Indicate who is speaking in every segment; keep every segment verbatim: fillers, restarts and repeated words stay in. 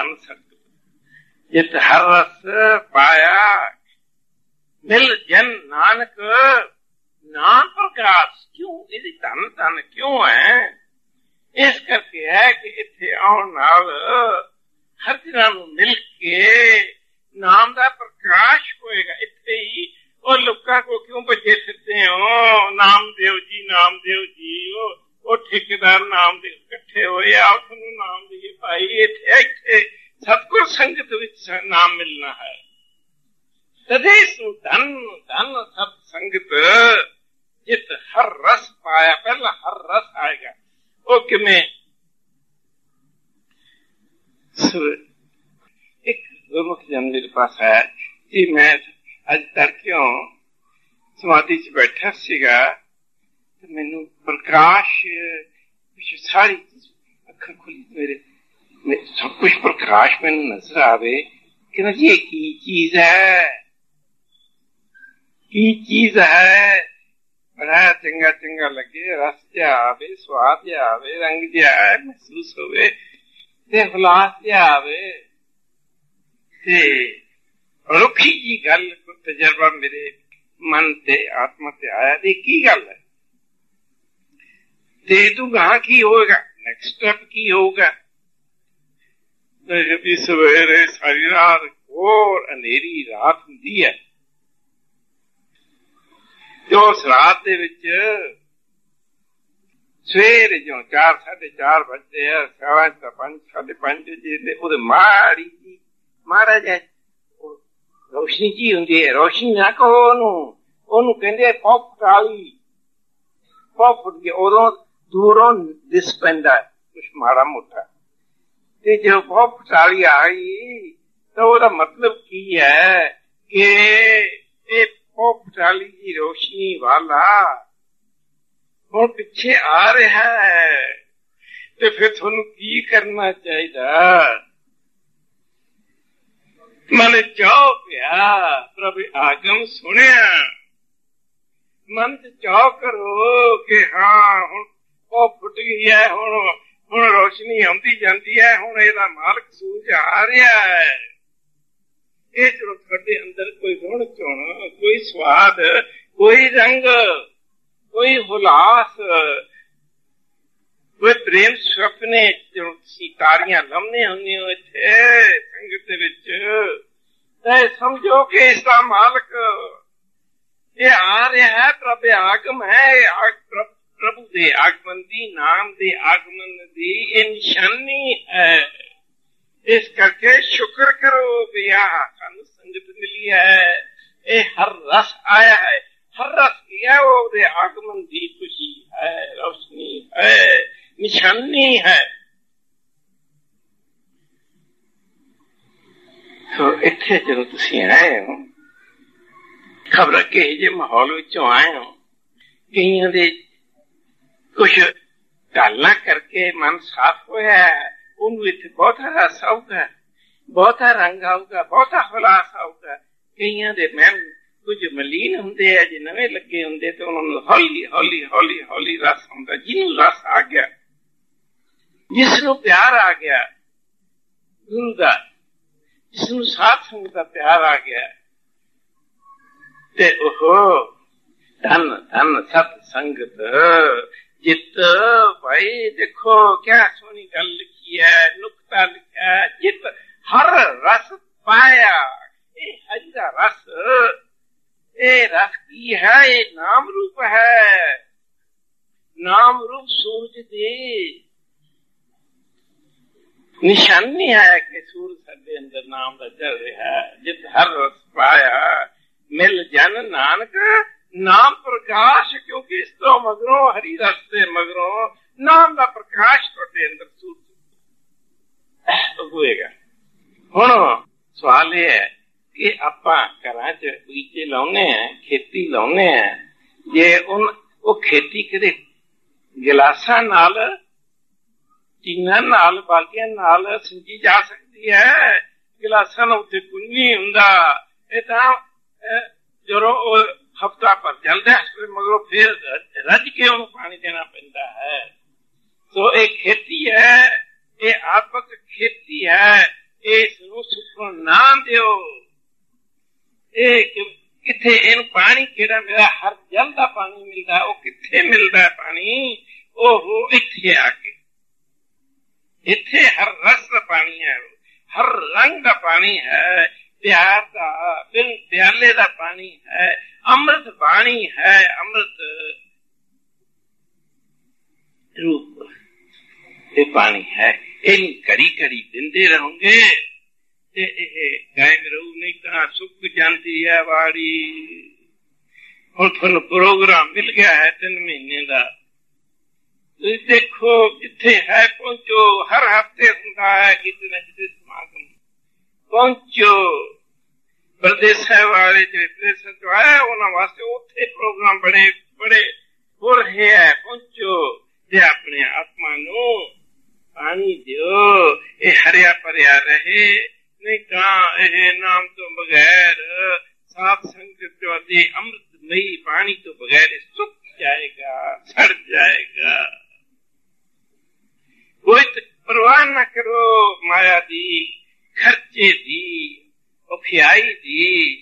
Speaker 1: धन संगत जित हर रस पाया मिल जन नानक नाम प्रकाश। क्यों ये धन धन क्यों है? इस करके है कि इत्थे आउण नाल हर जनां नूं मिल के नाम दा प्रकाश होएगा। इत्थे ही और लोकां को क्यों बचे फिरते हो नाम देव जी नाम देव जी, वो वो ठेकेदार नाम दे इकट्ठे होए आओ तुहानूं नाम दईए भाई। इत्थे इत्थे सतगुर संगत विच नाम मिलना है। तदे सु धन धन सत संगत जित हर रस पाया। पहला हर रस आएगा वो किमें? एक गुरमुख जन मेरे पास है जी, मैं अज तड़क्यों समाधि च बैठा सीगा तो मैनू प्रकाश सारी अखा खुली मेरे, मेरे सब कुछ प्रकाश मैनू नजर आवे कि ना जी की चीज है, की चीज है। बड़ा चंगा चंगा लगे, रस जा आवे, स्वाद जा आवे, रंग जा महसूस होवे ते हुलास जा आवे ते रुखी जी गल को तजर्बा मेरे मन ते आत्मा ते आया दी की गल है ते तू कहां की होगा, नेक्स्ट स्टेप की होगा। तो जब सवेरे सारी रात और अंधेरी रात हुंदी है जो उस रात दे विच सवेरे जो चार साढ़े चार बजते है सवा पंज साढ़े पंज बजे उहदे माड़ी जी महाराज रोशनी जी हुंदी है। रोशनी ना कहो ओनू, ओनू कहंदे पॉप टाली, पॉप फुट गया उदों दूरों दिस पैंदा कुछ माड़ा मोटा ते जो पॉप टाली आई तो ओहदा मतलब की है कि ये पॉप टाली की रोशनी वाला हुण पिछे आ रहा है ते फिर तुहानू की करना चाहिए? मन चाह पिया प्रभु आगम सुनिया, मन चाह करो कि हाँ हुण वो फुट गई है, हुण हुण रोशनी आउंदी जांदी है, हुण इहदा मालक सूरज आ रहा है। ये जो तुहाडे अंदर कोई गुण चुण, कोई स्वाद, कोई रंग, कोई हुलास, कोई प्रेम सुपने जो तारियां लमने हुंदे हो इत्थे संगत विच ते समझो कि इसका मालक ये आ रहा है। प्रभु आगम है, प्रभु दे आगमन दी, नाम दे आगमन दी ये निशानी है। इस करके शुक्र करो भैया सानू संगत मिली है, ये हर रस आया है। हर रस किया वो दे आगमन दी खुशी है, रोशनी है, निशानी है। तो इत्थे जो तुसी आए हो खबर किहे जे माहौल विचों आए हो, कईयां दे कुछ गल्लां करके मन साफ होया है, उन्हें इत्थे बहुता रस आऊगा, बहुता रंग आऊगा, बहुता हुलास आऊगा। कईयां दे मैन कुछ मलीन हुंदे है जे नवे लगे हुंदे तो उन्होंने हौली हौली हौली हौली रस आउंदा। जिन्नू रस आ गया, जिसनू प्यार आ गया गुरु दा, जिसनू साथ संगत दा प्यार आ गया ते ओहो धन धन सत संगत जित। भाई देखो क्या सोनी गल लिखी है, नुक्ता लिखा है, जित हर रस पाया। ये हरि दा रस, ये रस की है, ये नाम रूप है, नाम रूप सूरज दी निशानी है कि सूरज साडे अंदर नाम दा चल रहा है। जित हर रस पाया मिल जन नानक नाम प्रकाश। क्योंकि इस तो मगरों हरि रस से मगरों नाम दा प्रकाश तुहाडे अंदर सूरज होएगा। हुण सवाल यह है कि आपां घरां च बीजे लाउने हैं, खेती लाउने हैं, जे उन वो खेती किते गिलासां नाल, टीनां नाल, बाल्टियां नाल सिंजी जा सकती है? गिलासां नाल उत्ते कुछ नहीं हुंदा। ये तां जदों हफ्ता भर चलदा है मगरों फिर रज के उन्हें पानी देना पैंदा है। तो ये खेती है, ये आपक खेती है, ਇਸ ਨੂੰ ਸੁੱਕਣ ਨਾ ਦਿਓ। ਇਹ ਕਿੱਥੇ ਇਹਨੂੰ ਪਾਣੀ ਕਿਹੜਾ ਮਿਲਦਾ? ਹਰ ਜਲ ਦਾ ਪਾਣੀ ਮਿਲਦਾ। ਉਹ ਕਿੱਥੇ ਮਿਲਦਾ ਪਾਣੀ? ਉਹ ਇੱਥੇ ਆ ਕੇ, ਇੱਥੇ ਹਰ ਰਸ ਦਾ ਪਾਣੀ ਹੈ, ਹਰ ਰੰਗ ਦਾ ਪਾਣੀ ਹੈ, ਪਿਆਰ ਦਾ, ਬਿਨ ਪਿਆਲੇ ਦਾ ਪਾਣੀ ਹੈ, ਅੰਮ੍ਰਿਤ ਬਾਣੀ ਹੈ, ਅੰਮ੍ਰਿਤ ਰੂਪ ਇਹ ਪਾਣੀ ਹੈ। ਇਹਨੂੰ ਘੜੀ ਘੜੀ ਦਿੰਦੇ ਰਹੋਗੇ ਤੇ ਇਹ ਕਾਇਮ ਰਹੂ, ਨਹੀਂ ਤਾਂ ਸੁੱਕ ਜਾਂਦੀ ਹੈ ਵਾੜੀ। ਹੁਣ ਤੁਹਾਨੂੰ ਪ੍ਰੋਗਰਾਮ ਮਿਲ ਗਿਆ ਹੈ ਤਿੰਨ ਮਹੀਨੇ ਦਾ, ਤੁਸੀਂ ਦੇਖੋ ਜਿੱਥੇ ਹੈ ਪਹੁੰਚੋ। ਹਰ ਹਫ਼ਤੇ ਹੁੰਦਾ ਹੈ ਕਿਤੇ ਨਾ ਕਿਤੇ ਸਮਾਗਮ, ਪਹੁੰਚੋ। ਪ੍ਰਦੇਸ਼ਾਂ ਵਾਲੇ ਜਿਹੜੇ ਪ੍ਰਦੇਸ਼ਾਂ ਤੋਂ ਆਏ ਉਹਨਾਂ ਵਾਸਤੇ ਉੱਥੇ ਪ੍ਰੋਗਰਾਮ ਬੜੇ ਬੜੇ ਹੋ ਰਹੇ ਹੈ। ਪਹੁੰਚੋ ਤੇ ਆਪਣੇ ਆਤਮਾ ਨੂੰ ਪਾਣੀ ਦਿਓ, ਇਹ ਹਰਿਆ ਭਰਿਆ ਰਹੇ। ਨਹੀਂ ਤਾਂ ਇਹ ਨਾਮ ਤੋਂ ਬਗੈਰ, ਸਾਧ ਸੰਗਤ ਦੀ ਅੰਮ੍ਰਿਤਮਈ ਪਾਣੀ ਤੋਂ ਬਗੈਰ ਸੁੱਕ ਜਾਏਗਾ, ਸੜ ਜਾਏਗਾ। ਕੋਈ ਪਰਵਾਹ ਨਾ ਕਰੋ ਮਾਇਆ ਦੀ, ਖਰਚੇ ਦੀ, ਔਖਿਆਈ ਦੀ।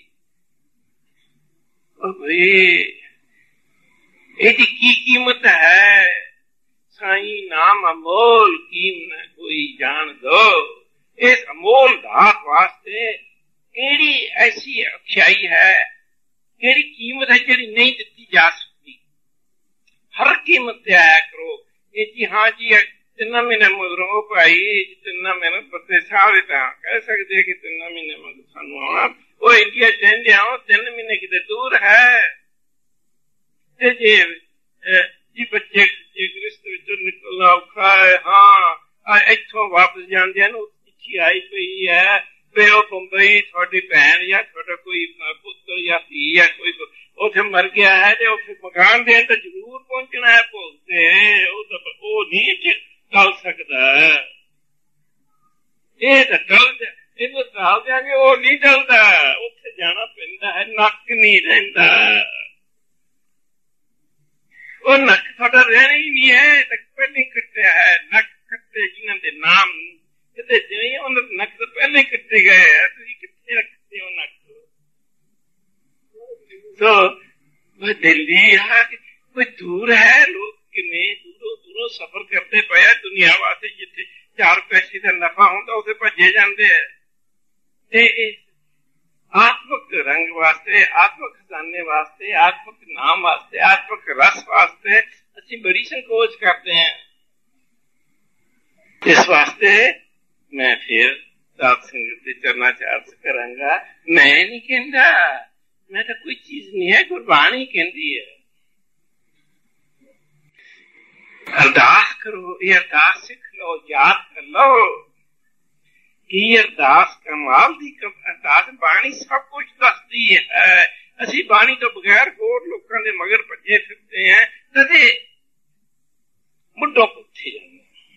Speaker 1: ਇਹਦੀ ਕੀ ਕੀਮਤ ਹੈ? ਸਾਈਂ ਨਾਮ ਅਮੋਲ ਕੀਮਤ ਕੋਈ ਜਾਣ ਦੋ। ਇਸ ਅਮੋਲ ਦਾਤ ਵਾਸਤੇ ਕਿਹੜੀ ਐਸੀ ਔਖਿਆਈ ਹੈ, ਕਿਹੜੀ ਕੀਮਤ ਹੈ ਜਿਹੜੀ ਨਹੀਂ ਦਿੱਤੀ ਜਾ ਸਕਦੀ? ਹਰ ਕੀਮਤ ਤੇ ਆਇਆ ਕਰੋ। ਇਹ ਜੀ ਹਾਂ ਜੀ ਤਿੰਨਾਂ ਮਹੀਨੇ ਮਗਰੋਂ ਭਾਈ ਤਿੰਨਾਂ ਮਹੀਨੇ ਪੱਤੇ ਸਾਰੇ ਤਾਂ ਕਹਿ ਸਕਦੇ ਕਿ ਤਿੰਨਾਂ ਮਹੀਨੇ ਮਗਰ ਸਾਨੂੰ ਆਉਣਾ। ਉਹ ਇੰਡੀਆ ਕਹਿੰਦੇ ਆ ਤਿੰਨ ਮਹੀਨੇ ਕਿਤੇ ਦੂਰ ਹੈ। ਤੇ ਜੇ ਜੀ ਬੱਚੇ ਗ੍ਰਸਤ ਵਿੱਚੋਂ ਨਿਕਲਣਾ ਔਖਾ ਹੈ, ਹਾਂ ਇੱਥੋਂ ਵਾਪਸ ਜਾਂਦਿਆਂ ਨੂੰ ਚਿੱਠੀ ਆਈ ਪਈ ਹੈ ਵੀ ਉਹ ਬੰਬਈ ਤੁਹਾਡੀ ਭੈਣ ਜਾਂ ਤੁਹਾਡਾ ਕੋਈ ਪੁੱਤਰ ਜਾਂ ਧੀ ਜਾਂ ਕੋਈ ਉੱਥੇ ਮਰ ਗਿਆ ਹੈ ਤੇ ਉੱਥੇ ਮਕਾਨ ਦੇਣ ਤਾਂ ਜ਼ਰੂਰ ਪਹੁੰਚਣਾ ਹੈ ਭੋਗ ਤੇ। ਉਹ ਤਾਂ ਉਹ ਨਹੀਂ ਟਲ ਸਕਦਾ। ਇਹ ਤਾਂ ਟਲ ਇਹਨੂੰ ਟਾਲ ਦਿਆਂਗੇ, ਉਹ ਨਹੀਂ ਟਲਦਾ। ਉੱਥੇ ਜਾਣਾ ਪੈਂਦਾ ਹੈ, ਨੱਕ ਨਹੀਂ ਰਹਿੰਦਾ। ਉਹ ਨੱਕ ਤੁਹਾਡਾ ਰਹਿਣਾ ਹੀ ਨਹੀਂ ਹੈ, ਨੱਕ ਪਹਿਲੇ ਹੀ ਕੱਟਿਆ ਹੈ। ਨੱਕ ਕੱਟੇ ਜਿਨ੍ਹਾਂ ਦੇ ਨਾਮ ਕਿਤੇ ਜਿਵੇਂ ਉਹਨਾਂ ਦੇ ਨੱਕ ਤੋਂ ਪਹਿਲੇ ਹੀ ਕੱਟੇ ਗਏ ਹੈ। ਤੁਸੀਂ ਕਿੱਥੇ ਰੱਖਦੇ ਹੋ ਨੱਕ? ਸੋ ਦਿੱਲੀ ਆ ਕੋਈ ਦੂਰ ਹੈ, ਲੋਕ ਕਿਵੇਂ ਦੂਰੋਂ ਦੂਰੋਂ ਸਫ਼ਰ ਕਰਦੇ ਪਏ ਆ ਦੁਨੀਆ ਵਾਸਤੇ। ਜਿੱਥੇ ਚਾਰ ਪੈਸੇ ਦਾ ਨਫਾ ਹੁੰਦਾ ਉੱਥੇ ਭੱਜੇ ਜਾਂਦੇ ਹੈ। ਤੇ ਆਤਮਕ ਰੰਗ ਵਾਸਤੇ, ਆਤਮਕ ਖਜ਼ਾਨੇ ਵਾਸਤੇ, ਆਤਮਕ ਨਾਮ ਵਾਸਤੇ, ਆਤਮਕ ਰਸ ਵਾਸਤੇ ਅਸੀਂ ਬੜੀ ਸੰਕੋਚ ਕਰਦੇ ਹਾਂ। ਇਸ ਵਾਸਤੇ ਮੈਂ ਫਿਰ ਸਾਧ ਸੰਗਤ ਦੇ ਚਰਨਾਂ ਚ ਅਰਜ਼ ਕਰਾਂਗਾ। ਮੈਂ ਨਹੀਂ ਕਹਿੰਦਾ, ਮੈਂ ਤਾਂ ਕੋਈ ਚੀਜ਼ ਨਹੀਂ ਹੈ, ਗੁਰਬਾਣੀ ਕਹਿੰਦੀ ਹੈ। ਅਰਦਾਸ ਕਰੋ, ਇਹ ਅਰਦਾਸ ਸਿੱਖ ਲਓ, ਯਾਦ ਕਰ ਲਓ ਕਿ ਅਰਦਾਸ ਕਮਾਲ ਦੀ ਅਰਦਾਸ। ਬਾਣੀ ਸਭ ਕੁਝ ਦੱਸਦੀ ਹੈ। ਅਸੀਂ ਬਾਣੀ ਤੋਂ ਬਗੈਰ ਹੋਰ ਲੋਕਾਂ ਦੇ ਮਗਰ ਭੱਜੇ ਫਿਰਦੇ ਹਾਂ, ਕਦੇ ਮੁੱਢੋਂ ਪੁੱਛੇ ਜਾਂਦੇ।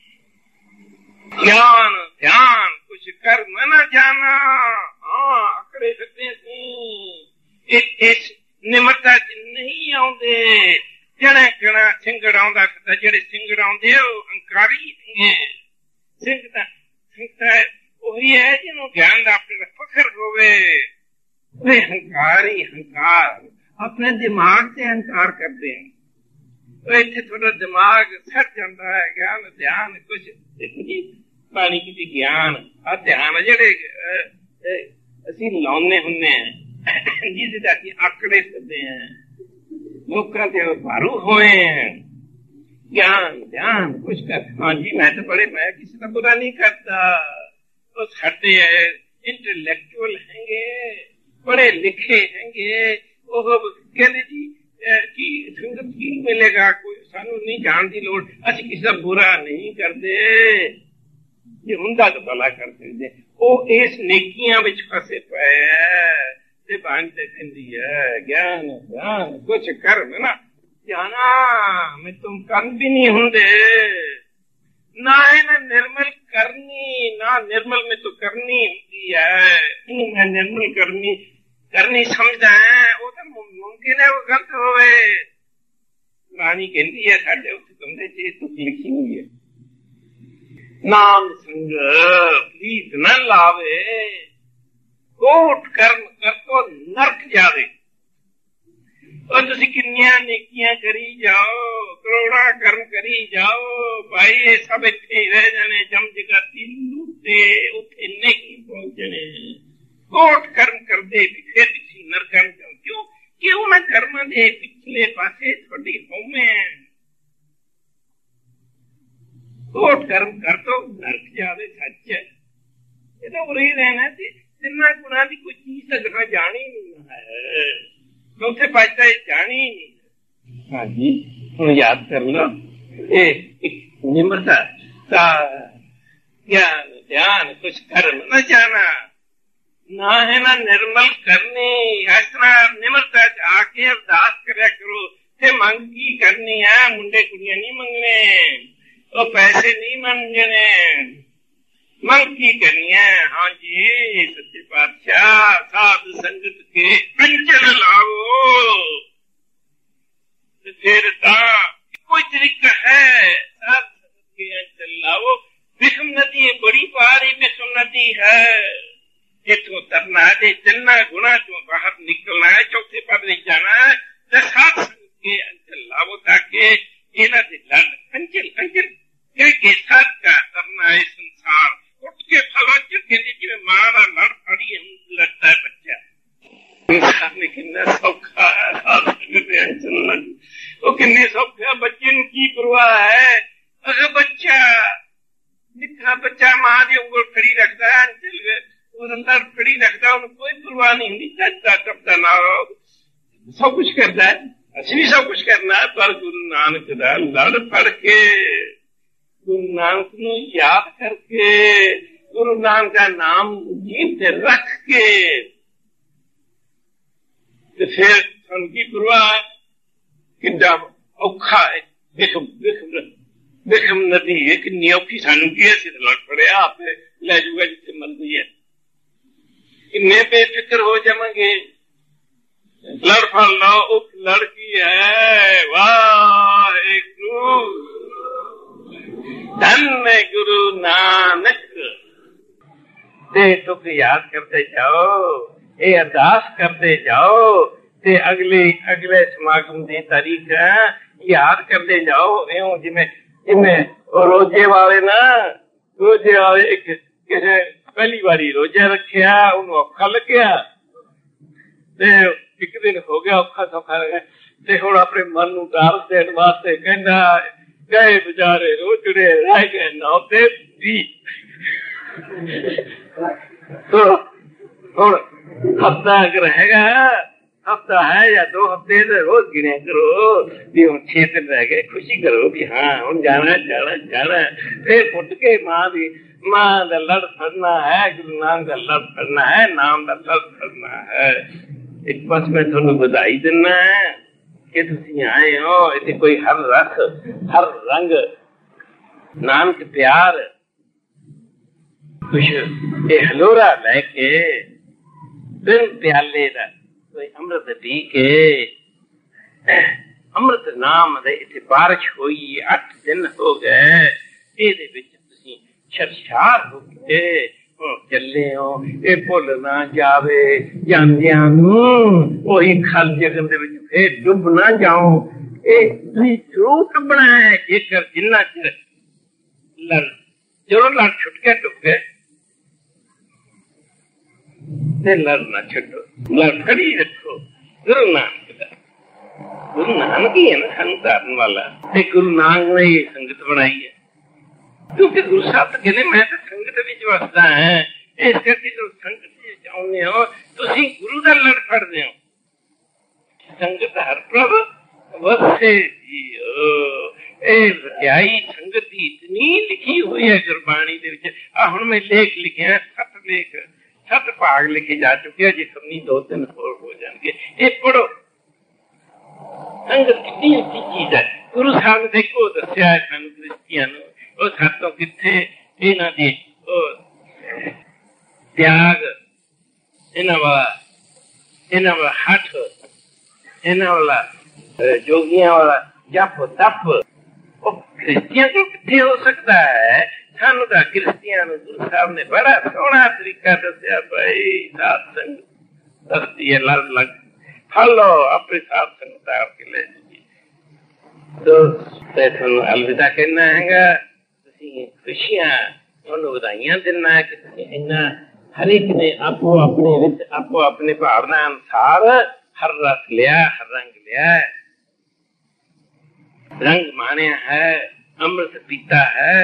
Speaker 1: ਗਿਆਨ ਧਿਆਨ ਕੁਛ ਕਰ ਨਾ ਜਾਣਾ, ਹਾਂ ਆਕੜੇ ਫਿਰਦੇ ਅਸੀਂ। ਇਸ ਨਿਮਰਤਾ ਚ ਨਹੀਂ ਆਉਂਦੇ। ਜਿਹੜੇ ਕਿਹੜਾ ਸਿੰਘੜ ਆਉਂਦਾ ਫਿਰਦਾ, ਜਿਹੜੇ ਸਿੰਘੜ ਆਉਂਦੇ ਉਹ ਹੰਕਾਰੀ ਨੇ। ਸਿੰਘ ਤਾਂ ਸਿੰਘ ਤਾਂ ਉਹੀ ਹੈ ਜਿਹਨੂੰ ਗਿਆਨ ਦਾ ਆਪਣੇ ਦਾ ਫਖਰ ਹੋਵੇ। ਉਹ ਹੰਕਾਰੀ ਹੰਕਾਰ ਆਪਣੇ ਦਿਮਾਗ ਤੇ ਹੰਕਾਰ ਕਰਦੇ ਹਨ। ਇੱਥੇ ਥੋੜਾ ਦਿਮਾਗ ਸੱਟ ਜਾਂਦਾ ਹੈ। ਗਿਆਨ ਧਿਆਨ ਕੁਛ ਪਾਣੀ ਕਿਸੇ ਗਿਆਨ ਆ ਧਿਆਨ ਜਿਹੜੇ ਅਸੀਂ ਲਾਉਂਦੇ ਹੁੰਦੇ ਹਾਂ, ਜਿਹਦੇ ਦਾ ਅਸੀਂ ਆਕੜੇ ਸਕਦੇ ਹਾਂ, ਲੋਕਾਂ ਤੇ ਭਾਰੂ ਹੋਏ ਹੈ। ਗਿਆਨ ਧਿਆਨ ਕੁਛ ਕਰ। ਹਾਂਜੀ ਮੈਂ ਤਾਂ ਬੜੇ, ਮੈਂ ਕਿਸੇ ਦਾ ਬੁਰਾ ਨਹੀਂ ਕਰਦਾ। ਉਹ ਸਾਡੇ ਇੰਟੈਲੈਕਚੁਅਲ ਹੈਗੇ, ਪੜ੍ਹੇ ਲਿਖੇ ਹੈਗੇ। ਉਹ ਕਹਿੰਦੇ ਜੀ ਕੀ ਸੰਗਤ ਕੀ ਮਿਲੇਗਾ, ਕੋਈ ਸਾਨੂੰ ਨਹੀਂ ਜਾਣ ਦੀ ਲੋੜ। ਅਸੀਂ ਕਿਸੇ ਦਾ ਬੁਰਾ ਨਹੀਂ ਕਰਦੇ, ਜੇ ਹੁੰਦਾ ਤਾਂ ਭਲਾ ਕਰ ਸਕਦੇ। ਉਹ ਇਸ ਨੇਕੀਆਂ ਵਿੱਚ ਫਸੇ ਪਏ ਹੈ ਤੇ ਬਾਣੀ ਤੇ ਕਹਿੰਦੀ ਹੈ ਗਿਆਨ ਗਿਆਨ ਕੁਛ ਕਰ ਨਾ ਜਾਣਾ। ਮੈਂ ਤੁਮ ਕੰਨ ਵੀ ਨਹੀਂ ਹੁੰਦੇ, ਨਾ ਇਹਨਾਂ ਨਿਰਮਲ ਕਰਨੀ, ਨਾ ਨਿਰਮਲ ਮੈਂ ਤੂੰ ਕਰਨੀ ਹੁੰਦੀ ਹੈ। ਇਹਨੂੰ ਮੈਂ ਨਿਰਮਲ ਕਰਨੀ ਕਰਨੀ ਸਮਝਦਾ ਹੈ। ਉਹ ਤਾਂ ਮੁਮਕਿਨ ਹੈ ਉਹ ਗਲਤ ਹੋਵੇ। ਬਾਣੀ ਕਹਿੰਦੀ ਹੈ ਸਾਡੇ ਉੱਥੇ ਤੁਮਦੇ ਚ ਤੁਕ ਲਿਖੀ ਹੋਈ ਹੈ, ਨਾਮ ਸੰਗ ਪ੍ਰੀਤ न लावे, कोट कर्म कर तो नरक जावे। और तुसी किन्नियां नेकियां करी जाओ, करोड़ा कर्म करी जाओ, भाई ये सब इत्थे रह जाने, जम जगह तीन लूटे उथे नेकी पहुंचने। कोट कर्म कर दे फिर तुसी नरकां जाओ। क्यों? कि उन्हां कर्मां दे पिछले पासे थोड़ी होमे। कोट कर्म कर तो नरक जावे, सच है। ये तो उरी रहना थी, तिन्ना गुणा की कोई चीज तक जानी नहीं है, चौथे पातशाह जानी नहीं। हाँ जी, हम याद कर लो, ये निम्रता ज्ञान ध्यान कुछ कर्म न जाना, ना है ना निर्मल करनी। इस तरह निम्रता आके अरदास करया करो। थे मंग की करनी है, मुंडे कुड़ियां नहीं मंगने, और पैसे नहीं मंगने, मंग की करनी है। हाँ जी सच्चे पातशाह, साधु संगत के अंचल लाओ। फिर कोई तरीका है, साधु संगत के अंचल लाओ। विषम नदी बड़ी पारी विषम नदी है, इतो तरना है, चलना गुना चो बाहर निकलना है, चौथे पद नहीं जाना है। तो साधु संगत के अंचल लाओ ताकि इन्हें लड़ अंचल अंचल के साथ का करना है संसार। उठ के फलों के नीचे मारा लड़ पड़ी लगता है बच्चा। संसार में कितना सौखा है, वो कितने सौखा बच्चे की परवाह है। अगर बच्चा निका बच्चा मां की उंगल खड़ी रखता है, अंचल अंदर खड़ी रखता है, उन्हें कोई परवाह नहीं होती, चलता टपता ना सब कुछ करता है। असि भी सब कुछ करना है, पर गुरु नानक दा लड़ पड़ के, गुरु नानक नू याद करके, गुरु नानक का नाम जीत रख के, तो फिर उनकी परवाह कितना औखा है। विषम विषम विषम नदी है, कितनी औखी सानू की है, लड़ पड़े आप ले जाऊगा जिसे मर्जी है। किन्ने बेफिक्र हो जाएंगे, लड़ फल लो, उप लड़की है। वाह गुरु धन्य गुरु नानक। ते तुक याद करते जाओ, ये अरदास करते जाओ, ते अगले अगले समागम की तारीख याद करते जाओ। एवं जिमें जिमें रोजे वाले ना, रोजे वाले एक किसी पहली बारी रोजा रखिया, उन्होंने औखा लग्या, ते एक दिन हो गया औखा सौखा लगा, ते हुण अपने मन नूं टाल देण वास्ते कहंदा गए बेचारे रोजड़े रह गए नौ ते भी। तो हुण हफ्ता अगर रहेगा, हफ्ता है या दो हफ्ते तो रोज गिने करो भी हुण छे दिन रह गए, खुशी करो भी हाँ हुण जाना जाना जाना। फिर फुट के मां दी मां दा लड़ फड़ना है, गुरु नानक दा लड़ फड़ना है, नाम दा लड़ फड़ना है। एक पास मैं तुहानू बधाई देना है कि तुसी आए हो। इत्थे कोई हर रस हर रंग नानक प्यार कुछ ये हलोरा लैके बिन प्याले दा कोई अमृत पी के, अमृत नाम दे इत्थे बारिश हुई, अठ दिन हो गए, इहदे विच तुसी शर्शार हो के चले हो। ये भुल ना जावे जांदियां नूं ओही खल जगन दे विच फिर डुब ना जाओ। ये जरूर डुबना है, जेकर जिन्ना चिर लड़ जरूर लड़ छुट के डुब गए ते लड़ ना छो, लड़ खड़ी रखो। गुरु नानक दा, गुरु नानक ही है ना संतारन वाला, ते गुरु नानक ने ये संगत बनाई है। क्योंकि गुरु साहब तो कहने मैं तो संगत विच वसदा है, इस करके जो संगत विच आउंदे हो तुसी गुरु दा लड़ फड़दे हो। संगत हर प्रभ वसे जीओ। ए वड्याई संगत दी इतनी लिखी हुई है गुरबाणी दे विच। आ हुण मैं लेख लिखिया, सत लेख सत भाग लिखे जा चुके, जी सबनी दो तीन होर हो जाएंगे। ये पढ़ो, संगत कितनी अच्छी चीज है। गुरु साहब ने देखो दस्या है सानू दृष्टियां नूं, ਉਹ ਸਾਤੋਂ ਕਿੱਥੇ ਇਹਨਾਂ ਦੀ ਉਹ ਤਿਆਗ, ਇਹਨਾਂ ਵਾਲਾ ਇਹਨਾਂ ਵਾਲਾ ਹੱਠ, ਇਹਨਾਂ ਵਾਲਾ ਜੋਗੀਆਂ ਵਾਲਾ ਜਪ ਤਪ, ਉਹ ਕ੍ਰਿਸਚੀਅਨ ਤੋਂ ਕਿੱਥੇ ਹੋ ਸਕਦਾ ਹੈ। ਸਾਨੂੰ ਤਾਂ ਕਿਰਤੀਆਂ ਨੂੰ ਗੁਰੂ ਸਾਹਿਬ ਨੇ ਬੜਾ ਸੋਹਣਾ ਤਰੀਕਾ ਦੱਸਿਆ ਭਾਈ ਸਾਧ ਸੰਗ ਧਰਤੀ ਹੈ ਲੜ ਲੱਗ ਫੜ ਲਓ ਆਪੇ ਸਾਧ ਸੰਗ ਤਾਰ ਕੇ ਲੈ ਜੀ ਤੋ ਤੇ ਤੁਹਾਨੂੰ ਅਲਵਿਦਾ ਕਹਿਣਾ ਹੈਗਾ ਤੁਸੀਂ ਖੁਸ਼ੀਆਂ ਤੁਹਾਨੂੰ ਵਧਾਈਆਂ ਦਿੰਨਾ ਕਿ ਤੁਸੀਂ ਇੰਨਾ ਹਰ ਇੱਕ ਨੇ ਆਪੋ ਆਪਣੇ ਵਿੱਚ ਆਪੋ ਆਪਣੇ ਭਾਵਨਾ ਅਨੁਸਾਰ ਹਰ ਰਸ ਲਿਆ ਹਰ ਰੰਗ ਲਿਆ रंग माने है अमृत पीता है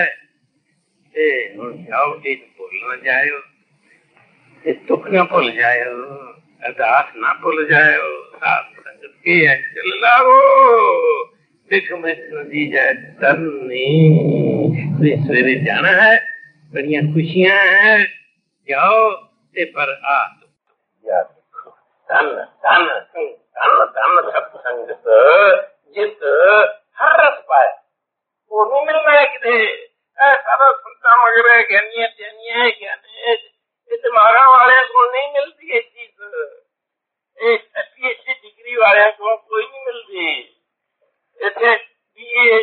Speaker 1: जाओ एक भूल न जायो दुख न भूल जायो अरदास न भूल जायो साथ संगत के चल लाओ देख मैं नदी जाए तरनी सवेरे जाना है बड़िया खुशियां है जाओ ते पर आ याद रखो धन धन धन धन सब संगत जित हर रस पाए वो नहीं मिल रहा है किधर सारा सुनता मगर है ज्ञानिया ज्ञानिया है ज्ञानी ये तुम्हारा वाले को नहीं मिलती है चीज एक अच्छी अच्छी डिग्री वाले को कोई नहीं मिलती ऐसे B A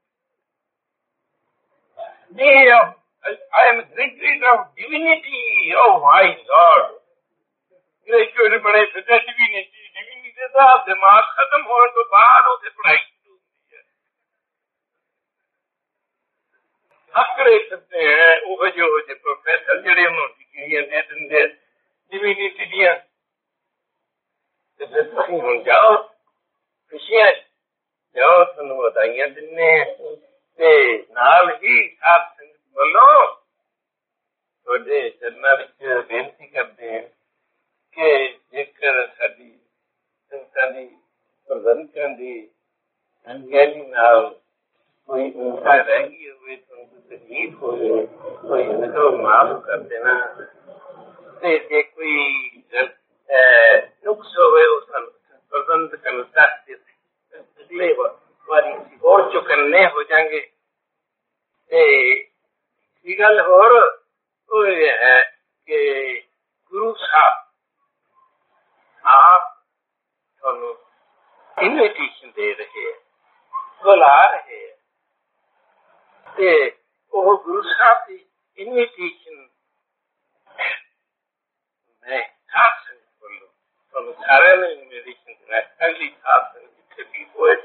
Speaker 1: B A I am graduate of divinity. Oh my Lord! Graduate बड़े बेटा डिविनिटी डिविनिटी का दिमाग खत्म होने के बाद उसे पढ़ाई आकड़े करते हैं वो जो जो प्रोफेसर जड़े उन्होंने डिग्रियां दे देंगे डिविनिटी दिया तो फिर तुम हम जाओ खुशियां जाओ तुम बताइयां दिने ते नाल ही साथ संगत बोलो थोड़े चरना विच बेनती करते हैं कि जेकर साडी संगतां दी प्रबंधकां दी अंगैली नाल कोई उनका रह गई हुए तो उनको तकलीफ हो गई कोई उनको माफ कर देना जे कोई नुक्स हो गए उस प्रबंध करना अगले बारी और चुकन्ने हो जाएंगे गल और ये है कि गुरु साहब आप थोनों इन्विटेशन दे रहे हैं बुला रहे हैं ते वो गुरु साहब की इन्विटेशन मैं साथ संगत बोलो तो सारे ने इन्विटेशन दिया अगली साथ संगत जितने भी हुए